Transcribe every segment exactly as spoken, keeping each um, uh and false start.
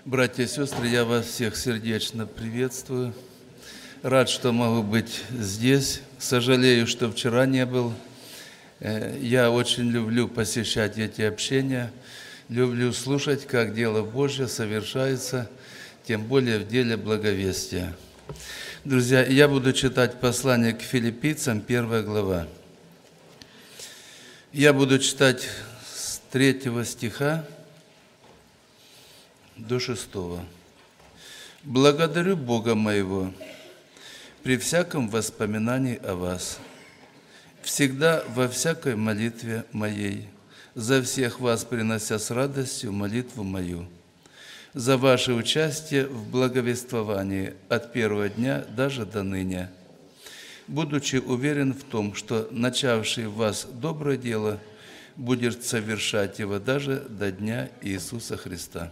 Братья и сестры, я вас всех сердечно приветствую. Рад, что могу быть здесь. Сожалею, что вчера не был. Я очень люблю посещать эти общения. Люблю слушать, как дело Божье совершается, тем более в деле благовестия. Друзья, я буду читать послание к филиппийцам, первая глава. Я буду читать с третьего стиха до шестого. «Благодарю Бога моего при всяком воспоминании о вас, всегда во всякой молитве моей, за всех вас принося с радостью молитву мою, за ваше участие в благовествовании от первого дня даже до ныне, будучи уверен в том, что начавший в вас доброе дело будет совершать его даже до дня Иисуса Христа».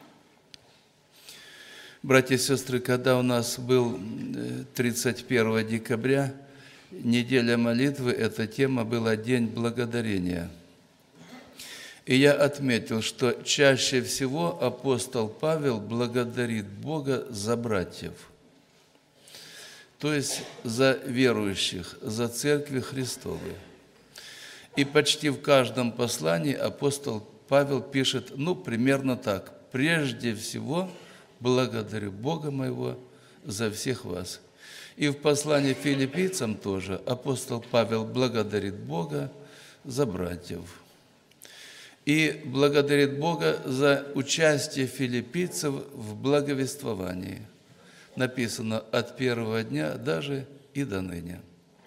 Братья и сестры, когда у нас был тридцать первого декабря, неделя молитвы, эта тема была День Благодарения. И я отметил, что чаще всего апостол Павел благодарит Бога за братьев, то есть за верующих, за церкви Христовы. И почти в каждом послании апостол Павел пишет, ну, примерно так: «Прежде всего благодарю Бога моего за всех вас». И в послании к филиппийцам тоже апостол Павел благодарит Бога за братьев. И благодарит Бога за участие филиппийцев в благовествовании. Написано от первого дня даже и до ныне.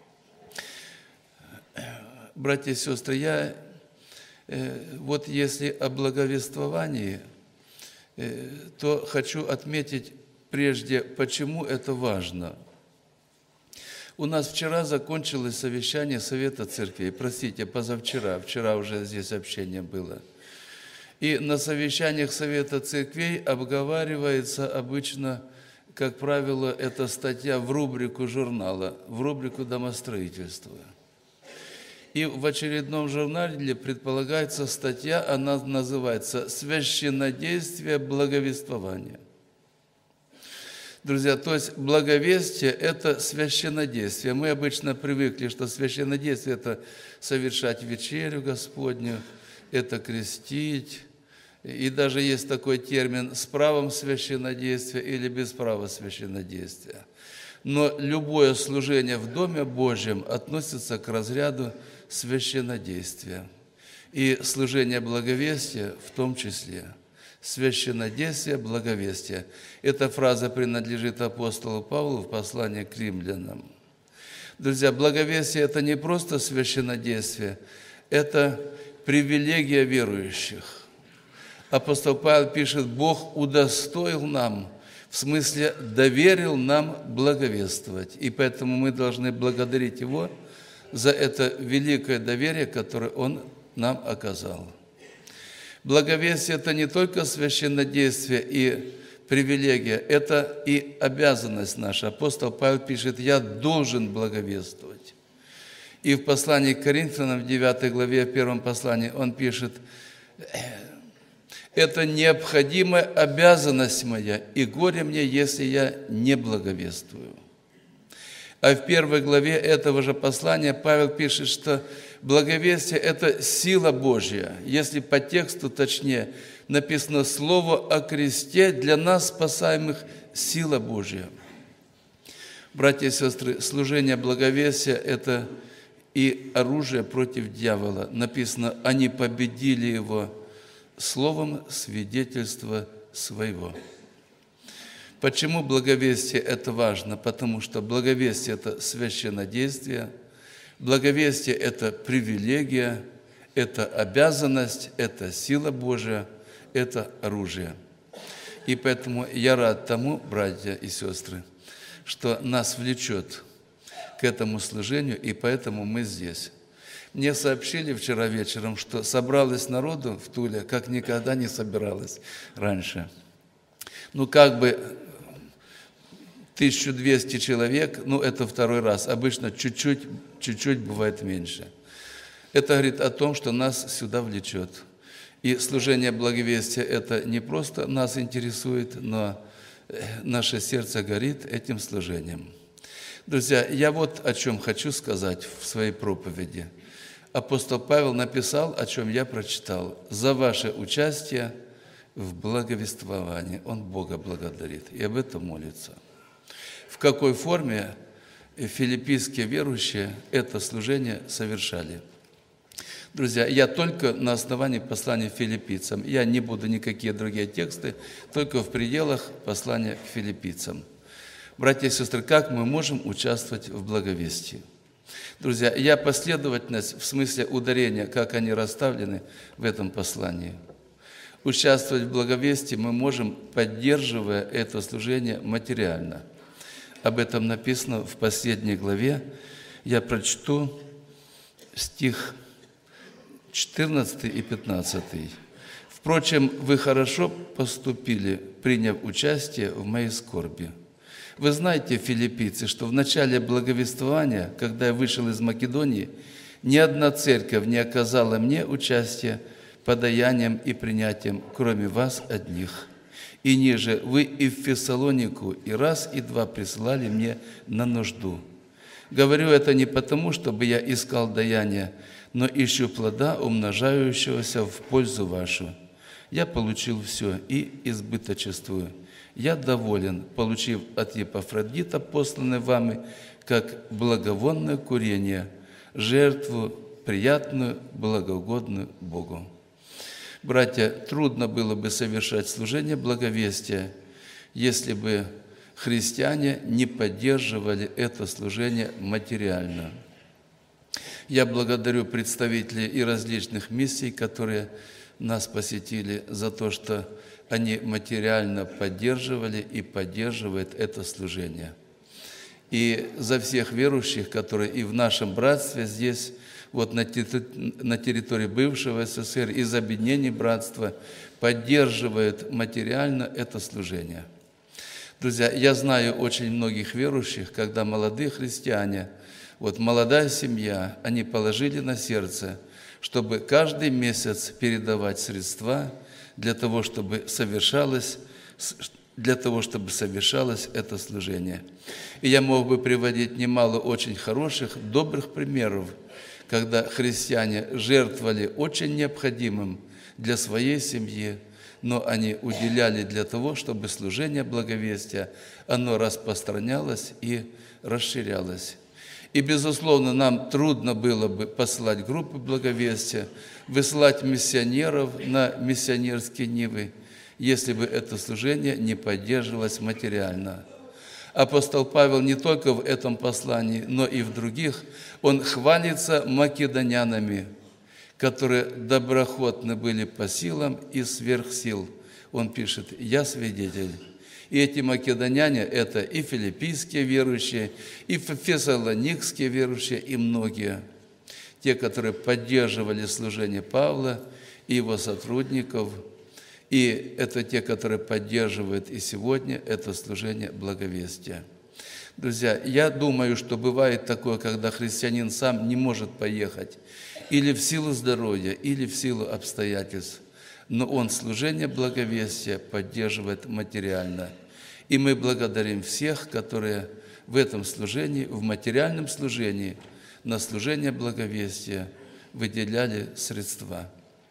Братья и сестры, я вот если о благовествовании, то хочу отметить прежде, почему это важно. У нас вчера закончилось совещание Совета Церквей, простите, позавчера, вчера уже здесь общение было. И на совещаниях Совета Церквей обговаривается обычно, как правило, эта статья в рубрику журнала, в рубрику домостроительства. И в очередном журнале предполагается статья, она называется «Священнодействие благовествования». Друзья, то есть благовестие – это священнодействие. Мы обычно привыкли, что священнодействие – это совершать вечерю Господню, это крестить. И даже есть такой термин «с правом священнодействия» или «без права священнодействия». Но любое служение в Доме Божьем относится к разряду священнодействия. И служение благовестия в том числе. Священнодействие, благовестие. Эта фраза принадлежит апостолу Павлу в послании к римлянам. Друзья, благовестие – это не просто священнодействие, это привилегия верующих. Апостол Павел пишет: «Бог удостоил нам», в смысле доверил нам благовествовать. И поэтому мы должны благодарить Его за это великое доверие, которое Он нам оказал. Благовестие – это не только священнодействие и привилегия, это и обязанность наша. Апостол Павел пишет: «Я должен благовествовать». И в послании к Коринфянам, в девятой главе, в первом послании, он пишет: «Это необходимая обязанность моя, и горе мне, если я не благовествую». А в первой главе этого же послания Павел пишет, что благовестие – это сила Божья. Если по тексту точнее, написано «Слово о кресте для нас, спасаемых, сила Божья». Братья и сестры, служение благовестия – это и оружие против дьявола. Написано: «Они победили его словом свидетельства своего». Почему благовестие – это важно? Потому что благовестие – это священнодействие, благовестие – это привилегия, это обязанность, это сила Божия, это оружие. И поэтому я рад тому, братья и сестры, что нас влечет к этому служению, и поэтому мы здесь. Мне сообщили вчера вечером, что собралось народу в Туле, как никогда не собиралось раньше. Ну, как бы тысяча двести человек, ну, это второй раз. Обычно чуть-чуть, чуть-чуть бывает меньше. Это говорит о том, что нас сюда влечет. И служение благовестия – это не просто нас интересует, но наше сердце горит этим служением. Друзья, я вот о чем хочу сказать в своей проповеди. Апостол Павел написал, о чем я прочитал: «За ваше участие в благовествовании». Он Бога благодарит и об этом молится. В какой форме филиппийские верующие это служение совершали? Друзья, я только на основании послания филиппийцам. Я не буду никакие другие тексты, только в пределах послания к филиппийцам. Братья и сестры, как мы можем участвовать в благовестии? Друзья, я последовательность в смысле ударения, как они расставлены в этом послании. Участвовать в благовестии мы можем, поддерживая это служение материально. Об этом написано в последней главе. Я прочту стих четырнадцатый и пятнадцатый. «Впрочем, вы хорошо поступили, приняв участие в моей скорби. Вы знаете, филиппийцы, что в начале благовествования, когда я вышел из Македонии, ни одна церковь не оказала мне участия подаянием и принятием, кроме вас одних. И ниже вы и в Фессалонику и раз, и два присылали мне на нужду. Говорю это не потому, чтобы я искал даяния, но ищу плода, умножающегося в пользу вашу. Я получил все и избыточествую. Я доволен, получив от Епафродита, посланное вами, как благовонное курение, жертву приятную, благоугодную Богу». Братья, трудно было бы совершать служение благовестия, если бы христиане не поддерживали это служение материально. Я благодарю представителей и различных миссий, которые нас посетили, за то, что они материально поддерживали и поддерживают это служение. И за всех верующих, которые и в нашем братстве здесь, вот на территории бывшего СССР, из объединений братства, поддерживают материально это служение. Друзья, я знаю очень многих верующих, когда молодые христиане, вот молодая семья, они положили на сердце, чтобы каждый месяц передавать средства для того, чтобы совершалось, для того, чтобы совершалось это служение. И я мог бы приводить немало очень хороших, добрых примеров, когда христиане жертвовали очень необходимым для своей семьи, но они уделяли для того, чтобы служение благовестия, оно распространялось и расширялось. И, безусловно, нам трудно было бы посылать группы благовестия, высылать миссионеров на миссионерские нивы, если бы это служение не поддерживалось материально. Апостол Павел не только в этом послании, но и в других, он хвалится македонянами, которые доброхотны были по силам и сверх сил. Он пишет: «Я свидетель». И эти македоняне – это и филиппийские верующие, и фессалоникские верующие, и многие. Те, которые поддерживали служение Павла и его сотрудников. И это те, которые поддерживают и сегодня это служение благовестия. Друзья, я думаю, что бывает такое, когда христианин сам не может поехать или в силу здоровья, или в силу обстоятельств, но он служение благовестия поддерживает материально. И мы благодарим всех, которые в этом служении, в материальном служении, на служение благовестия выделяли средства.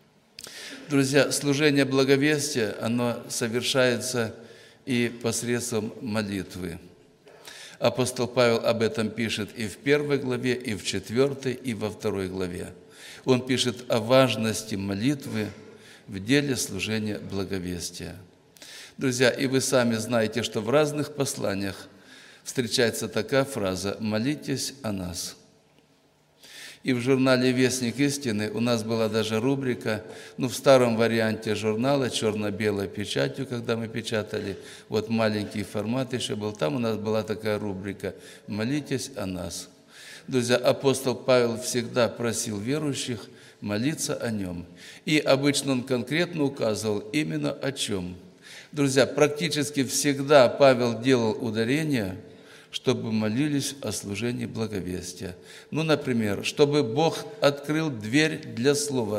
Друзья, служение благовестия, оно совершается и посредством молитвы. Апостол Павел об этом пишет и в первой главе, и в четвертой, и во второй главе. Он пишет о важности молитвы в деле служения благовестия. Друзья, и вы сами знаете, что в разных посланиях встречается такая фраза «молитесь о нас». И в журнале «Вестник истины» у нас была даже рубрика, ну, в старом варианте журнала, черно-белой печатью, когда мы печатали, вот маленький формат еще был, там у нас была такая рубрика «Молитесь о нас». Друзья, апостол Павел всегда просил верующих молиться о нем. И обычно он конкретно указывал именно о чем. Друзья, практически всегда Павел делал ударение, чтобы молились о служении благовестия. Ну, например, чтобы Бог открыл дверь для слова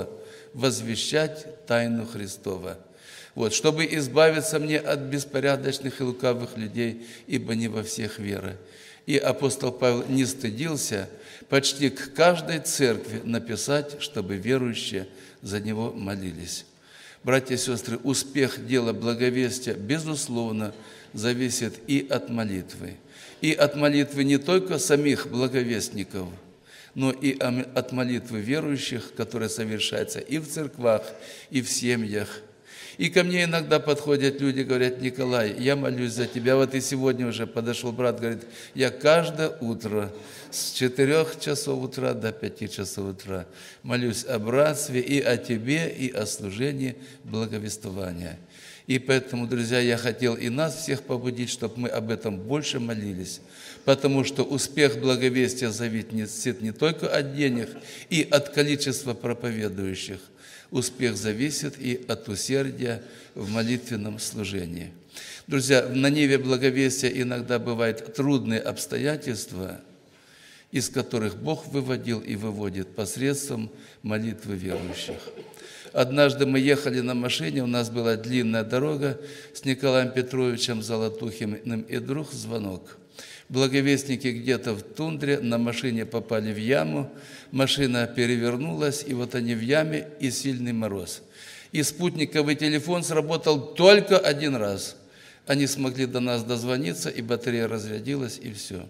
возвещать тайну Христова. Вот, чтобы избавиться мне от беспорядочных и лукавых людей, ибо не во всех вера. И апостол Павел не стыдился почти к каждой церкви написать, чтобы верующие за него молились. Братья и сестры, успех дела благовестия, безусловно, зависит и от молитвы. И от молитвы не только самих благовестников, но и от молитвы верующих, которая совершается и в церквах, и в семьях. И ко мне иногда подходят люди, говорят: Николай, я молюсь за тебя. Вот и сегодня уже подошел брат, говорит: я каждое утро с четырех часов утра до пяти часов утра молюсь о братстве и о тебе, и о служении благовествования. И поэтому, друзья, я хотел и нас всех побудить, чтобы мы об этом больше молились, потому что успех благовестия зависит не только от денег и от количества проповедующих. Успех зависит и от усердия в молитвенном служении. Друзья, на ниве благовестия иногда бывают трудные обстоятельства, из которых Бог выводил и выводит посредством молитвы верующих. Однажды мы ехали на машине, у нас была длинная дорога с Николаем Петровичем Золотухиным, и вдруг звонок. Благовестники где-то в тундре на машине попали в яму, машина перевернулась, и вот они в яме, и сильный мороз. И спутниковый телефон сработал только один раз. Они смогли до нас дозвониться, и батарея разрядилась, и все.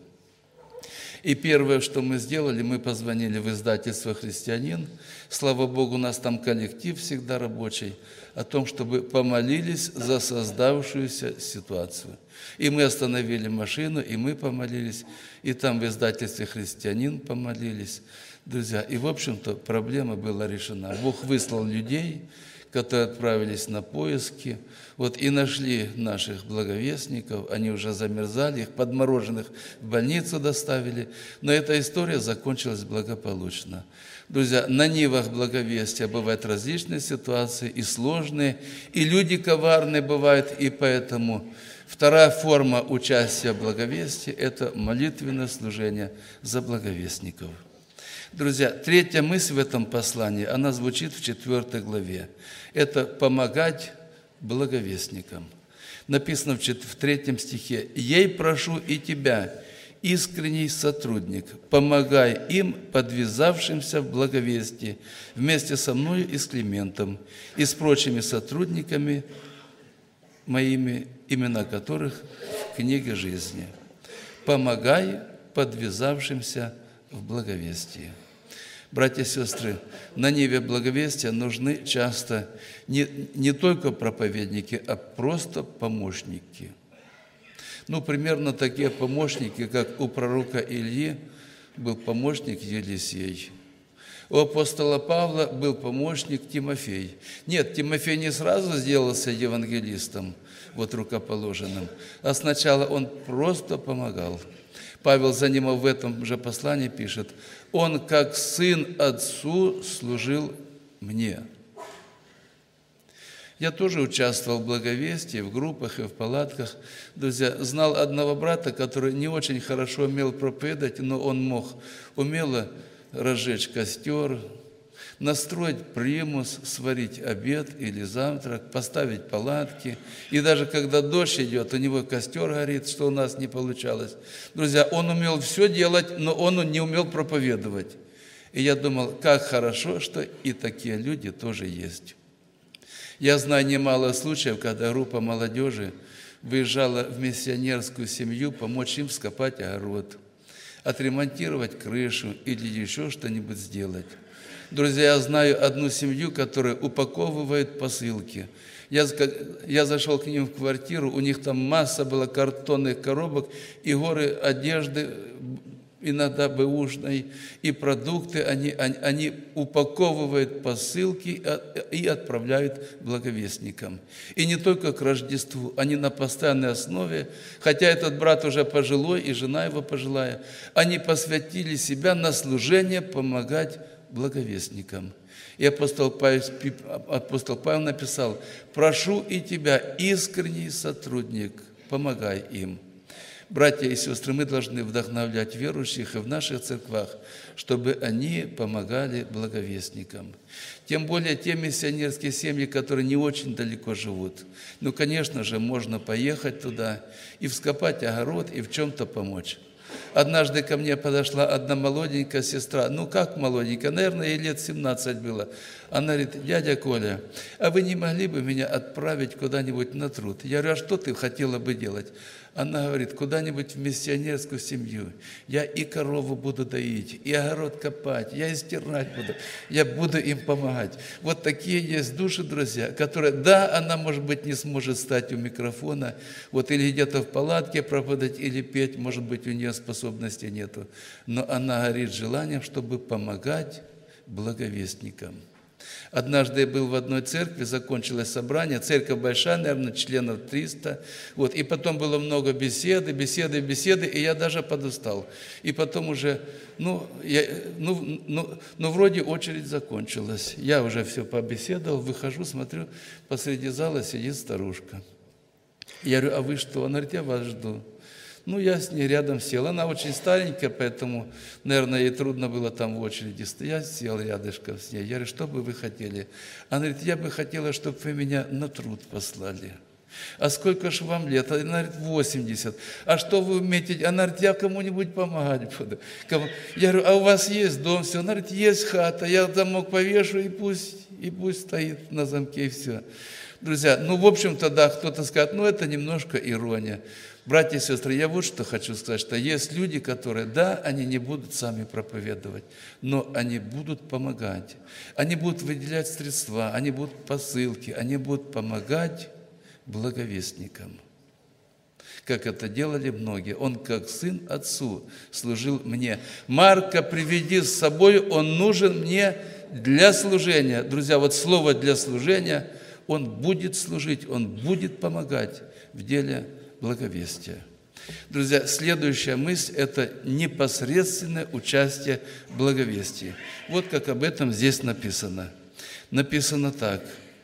И первое, что мы сделали, мы позвонили в издательство «Христианин». Слава Богу, у нас там коллектив всегда рабочий, о том, чтобы помолились за создавшуюся ситуацию. И мы остановили машину, и мы помолились, и там в издательстве «Христианин» помолились. Друзья, и, в общем-то, проблема была решена. Бог выслал людей, которые отправились на поиски, вот и нашли наших благовестников, они уже замерзали, их подмороженных в больницу доставили, но эта история закончилась благополучно. Друзья, на нивах благовестия бывают различные ситуации, и сложные, и люди коварные бывают, и поэтому вторая форма участия в благовестии – это молитвенное служение за благовестников. Друзья, третья мысль в этом послании, она звучит в четвёртой главе. Это помогать благовестникам. Написано в третьем стихе: «Ей прошу и тебя, искренний сотрудник, помогай им, подвязавшимся в благовестии, вместе со мною и с Климентом, и с прочими сотрудниками моими, имена которых в книге жизни. Помогай подвязавшимся в благовестии». Братья и сестры, на ниве благовестия нужны часто не, не только проповедники, а просто помощники. Ну, примерно такие помощники, как у пророка Ильи был помощник Елисей. У апостола Павла был помощник Тимофей. Нет, Тимофей не сразу сделался евангелистом, вот рукоположенным, а сначала он просто помогал. Павел за ним в этом же послании пишет: «Он, как сын отцу, служил мне». Я тоже участвовал в благовестии, в группах и в палатках. Друзья, знал одного брата, который не очень хорошо умел проповедовать, но он мог умело разжечь костер, настроить примус, сварить обед или завтрак, поставить палатки. И даже когда дождь идет, у него костер горит, что у нас не получалось. Друзья, он умел все делать, но он не умел проповедовать. И я думал, как хорошо, что и такие люди тоже есть. Я знаю немало случаев, когда группа молодежи выезжала в миссионерскую семью помочь им вскопать огород, отремонтировать крышу или еще что-нибудь сделать. Друзья, я знаю одну семью, которая упаковывает посылки. Я, я зашел к ним в квартиру, у них там масса была картонных коробок и горы одежды, иногда бэушной, и продукты. Они, они, они упаковывают посылки и отправляют благовестникам. И не только к Рождеству, они на постоянной основе, хотя этот брат уже пожилой, и жена его пожилая, они посвятили себя на служение помогать благовестникам. И апостол Павел, апостол Павел написал: «Прошу и тебя, искренний сотрудник, помогай им». Братья и сестры, мы должны вдохновлять верующих и в наших церквах, чтобы они помогали благовестникам. Тем более те миссионерские семьи, которые не очень далеко живут. Ну, конечно же, можно поехать туда и вскопать огород, и в чем-то помочь. Однажды ко мне подошла одна молоденькая сестра, ну как молоденькая, наверное, ей лет семнадцать было. Она говорит: дядя Коля, а вы не могли бы меня отправить куда-нибудь на труд? Я говорю: а что ты хотела бы делать? Она говорит: куда-нибудь в миссионерскую семью. Я и корову буду доить, и огород копать, я и стирать буду, я буду им помогать. Вот такие есть души, друзья, которые, да, она, может быть, не сможет стать у микрофона, вот или где-то в палатке проповедовать, или петь, может быть, у нее способности нету, но она горит желанием, чтобы помогать благовестникам. Однажды я был в одной церкви, закончилось собрание, церковь большая, наверное, членов триста, вот, и потом было много беседы, беседы, беседы, и я даже подустал. И потом уже, ну, я, ну, ну, ну, вроде очередь закончилась. Я уже все побеседовал, выхожу, смотрю, посреди зала сидит старушка. Я говорю: а вы что? Она говорит: я вас жду. Ну, я с ней рядом сел. Она очень старенькая, поэтому, наверное, ей трудно было там в очереди стоять. Сел рядышком с ней. Я говорю: что бы вы хотели? Она говорит: я бы хотела, чтобы вы меня на труд послали. А сколько же вам лет? Она говорит: восемьдесят. А что вы умеете? Она говорит: я кому-нибудь помогать буду. Я говорю: а у вас есть дом? Все. Она говорит: есть хата. Я замок повешу, и пусть, и пусть стоит на замке, и все. Друзья, ну, в общем-то, да, кто-то скажет: ну, это немножко ирония. Братья и сестры, я вот что хочу сказать, что есть люди, которые, да, они не будут сами проповедовать, но они будут помогать. Они будут выделять средства, они будут посылки, они будут помогать благовестникам. Как это делали многие. Он, как сын отцу, служил мне. Марка приведи с собой, он нужен мне для служения. Друзья, вот слово «для служения», он будет служить, он будет помогать в деле благовестия. Друзья, следующая мысль – это непосредственное участие в благовестии. Вот как об этом здесь написано. Написано так.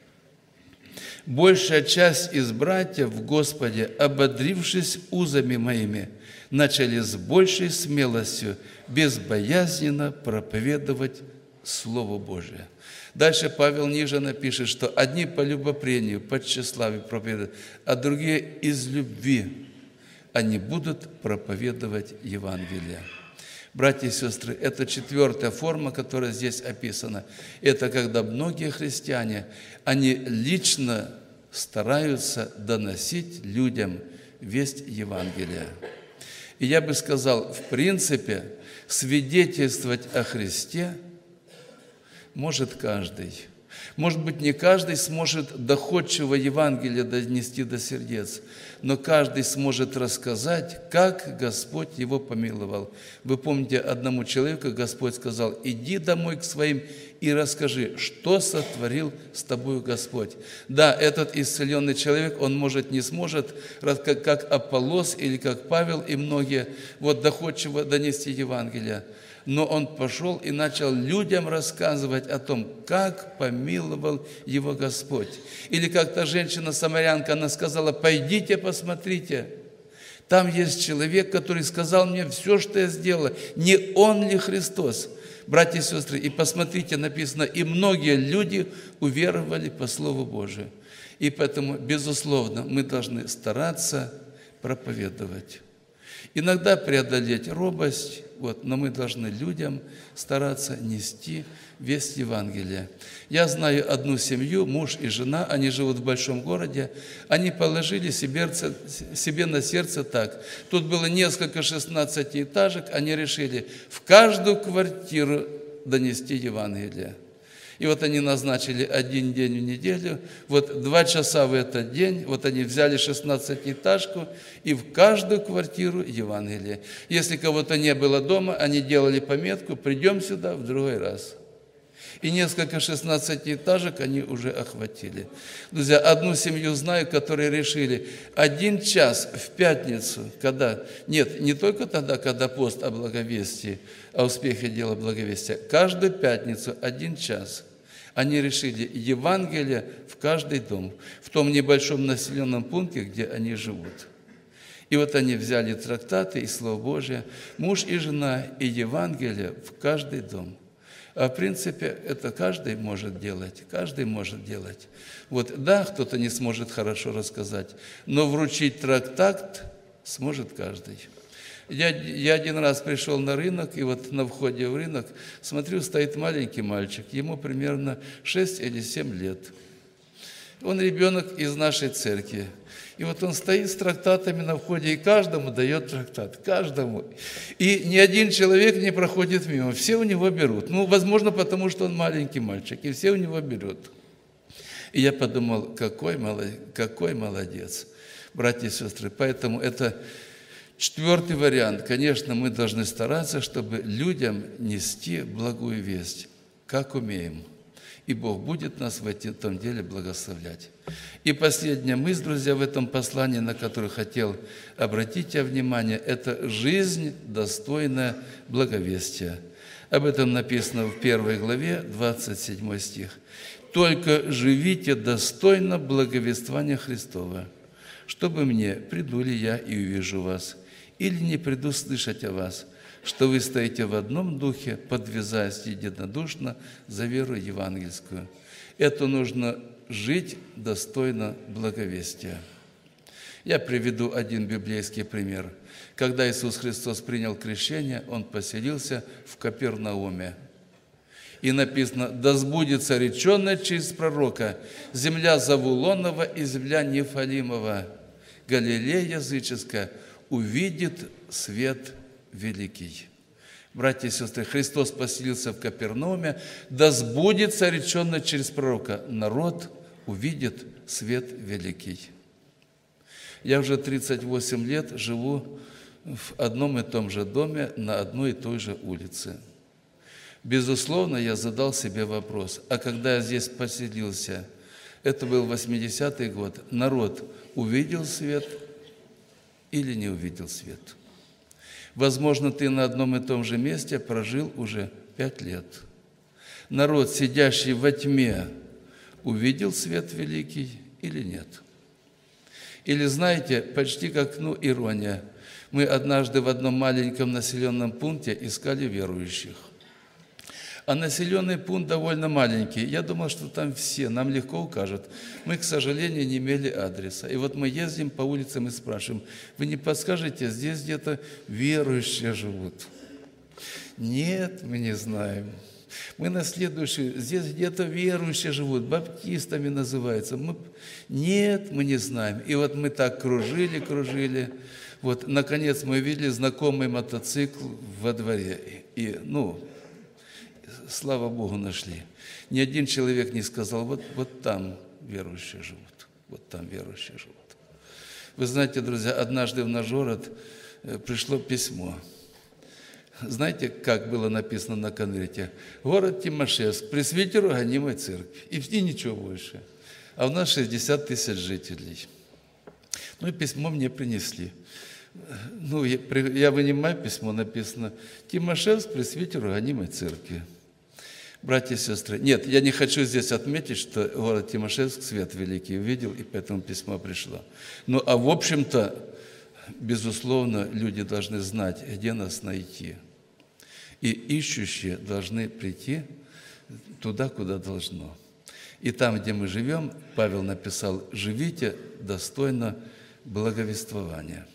«Большая часть из братьев в Господе, ободрившись узами моими, начали с большей смелостью, безбоязненно проповедовать Слово Божие». Дальше Павел ниже напишет, что одни по любопрению, по тщеславию проповедуют, а другие из любви. Они будут проповедовать Евангелие. Братья и сестры, это четвертая форма, которая здесь описана. Это когда многие христиане, они лично стараются доносить людям весть Евангелия. И я бы сказал, в принципе, свидетельствовать о Христе может каждый. Может быть, не каждый сможет доходчиво Евангелие донести до сердец, но каждый сможет рассказать, как Господь его помиловал. Вы помните, одному человеку Господь сказал: иди домой к своим и расскажи, что сотворил с тобою Господь. Да, этот исцеленный человек, он, может, не сможет, как, как Аполлос или как Павел и многие, вот доходчиво донести Евангелие. Но он пошел и начал людям рассказывать о том, как помиловал его Господь. Или как та женщина-самарянка, она сказала: пойдите, посмотрите. Там есть человек, который сказал мне все, что я сделала. Не он ли Христос? Братья и сестры, и посмотрите, написано, и многие люди уверовали по Слову Божию. И поэтому, безусловно, мы должны стараться проповедовать. Иногда преодолеть робость, вот, но мы должны людям стараться нести весть Евангелия. Я знаю одну семью, муж и жена, они живут в большом городе, они положили себе, себе на сердце так. Тут было несколько шестнадцатиэтажек, они решили в каждую квартиру донести Евангелие. И вот они назначили один день в неделю, вот два часа в этот день, вот они взяли шестнадцатиэтажку и в каждую квартиру Евангелие. Если кого-то не было дома, они делали пометку: придем сюда в другой раз. И несколько шестнадцатиэтажек они уже охватили. Друзья, одну семью знаю, которые решили один час в пятницу, когда, нет, не только тогда, когда пост о благовестии, о успехе дела благовестия, каждую пятницу один час они решили Евангелие в каждый дом, в том небольшом населенном пункте, где они живут. И вот они взяли трактаты и Слово Божие, муж и жена, и Евангелие в каждый дом. А в принципе, это каждый может делать, каждый может делать. Вот, да, кто-то не сможет хорошо рассказать, но вручить трактат сможет каждый. Я, я один раз пришел на рынок, и вот на входе в рынок, смотрю, стоит маленький мальчик, ему примерно шесть или семь лет. Он ребенок из нашей церкви. И вот он стоит с трактатами на входе, и каждому дает трактат, каждому. И ни один человек не проходит мимо, все у него берут. Ну, возможно, потому что он маленький мальчик, и все у него берут. И я подумал, какой молодец, какой молодец, братья и сестры. Поэтому это четвертый вариант. Конечно, мы должны стараться, чтобы людям нести благую весть, как умеем. И Бог будет нас в этом деле благословлять. И последняя мысль, друзья, в этом послании, на которое хотел обратить внимание, это жизнь, достойная благовестия. Об этом написано в первой главе, двадцать седьмой стих. «Только живите достойно благовествования Христова, чтобы мне, приду ли я и увижу вас, или не приду слышать о вас, что вы стоите в одном духе, подвязаясь единодушно за веру евангельскую». Это нужно жить достойно благовестия. Я приведу один библейский пример. Когда Иисус Христос принял крещение, Он поселился в Капернауме. И написано: «Да сбудется реченное через пророка: земля Завулонова и земля Нефалимова, Галилея языческая, увидит свет великий». Братья и сестры, Христос поселился в Капернауме, да сбудется реченное через пророка: народ увидит свет великий. Я уже тридцать восемь лет живу в одном и том же доме на одной и той же улице. Безусловно, я задал себе вопрос: а когда я здесь поселился, это был восьмидесятый год, народ увидел свет или не увидел свет? Возможно, ты на одном и том же месте прожил уже пять лет. Народ, сидящий во тьме, увидел свет великий или нет? Или, знаете, почти как, ну, ирония. Мы однажды в одном маленьком населенном пункте искали верующих. А населенный пункт довольно маленький. Я думал, что там все, нам легко укажут. Мы, к сожалению, не имели адреса. И вот мы ездим по улицам и спрашиваем: вы не подскажете, здесь где-то верующие живут? Нет, мы не знаем. Мы на следующий, здесь где-то верующие живут, баптистами называются. Мы, нет, мы не знаем. И вот мы так кружили, кружили. Вот, наконец, мы видели знакомый мотоцикл во дворе. И, ну, слава Богу, нашли. Ни один человек не сказал: вот, вот там верующие живут, вот там верующие живут. Вы знаете, друзья, однажды в наш город пришло письмо. Знаете, как было написано на конверте? Город Тимошевск, пресвитеру гонимой церкви. И, и ничего больше. А у нас шестьдесят тысяч жителей. Ну и письмо мне принесли. Ну, я, я вынимаю письмо, написано: Тимошевск, пресвитеру гонимой церкви. Братья и сестры, нет, я не хочу здесь отметить, что город Тимошевск свет великий увидел, и поэтому письмо пришло. Ну, а в общем-то, безусловно, люди должны знать, где нас найти. И ищущие должны прийти туда, куда должно. И там, где мы живем, Павел написал: живите достойно благовествования.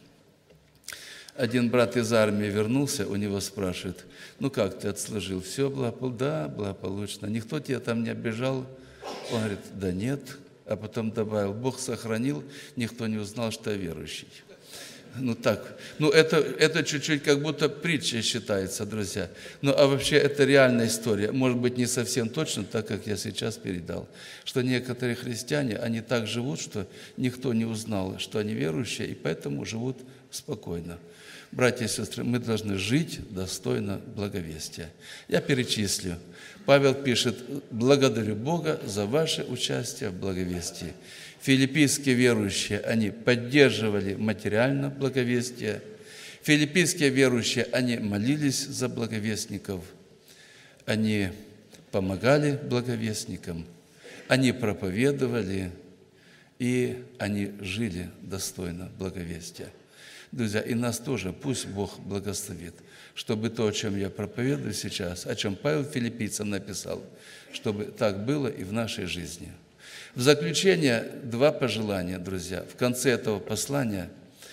Один брат из армии вернулся, у него спрашивают: ну как ты отслужил? Все благополучно? Да, благополучно. Никто тебя там не обижал? Он говорит: да нет. А потом добавил: Бог сохранил, никто не узнал, что я верующий. Ну так, ну это, это чуть-чуть как будто притча считается, друзья. Ну а вообще это реальная история. Может быть, не совсем точно, так как я сейчас передал. Что некоторые христиане, они так живут, что никто не узнал, что они верующие, и поэтому живут спокойно. Братья и сестры, мы должны жить достойно благовестия. Я перечислю. Павел пишет: благодарю Бога за ваше участие в благовестии. Филиппийские верующие, они поддерживали материально благовестие. Филиппийские верующие, они молились за благовестников. Они помогали благовестникам. Они проповедовали, и они жили достойно благовестия. Друзья, и нас тоже пусть Бог благословит, чтобы то, о чем я проповедую сейчас, о чем Павел Филиппийцам написал, чтобы так было и в нашей жизни. В заключение два пожелания, друзья. В конце этого послания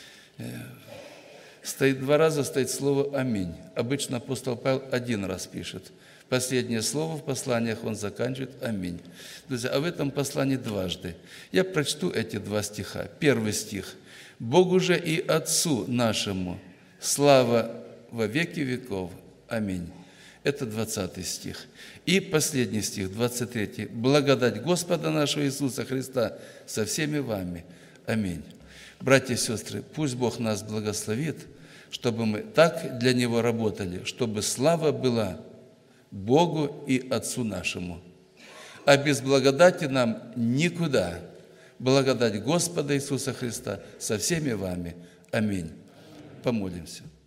стоит два раза стоит слово «Аминь». Обычно апостол Павел один раз пишет. Последнее слово в посланиях он заканчивает «Аминь». Друзья, а в этом послании дважды. Я прочту эти два стиха. Первый стих. «Богу же и Отцу нашему слава во веки веков. Аминь». Это двадцатый стих. И последний стих, двадцать третий. «Благодать Господа нашего Иисуса Христа со всеми вами. Аминь». Братья и сестры, пусть Бог нас благословит, чтобы мы так для Него работали, чтобы слава была Богу и Отцу нашему. А без благодати нам никуда. Благодать Господа Иисуса Христа со всеми вами. Аминь. Помолимся.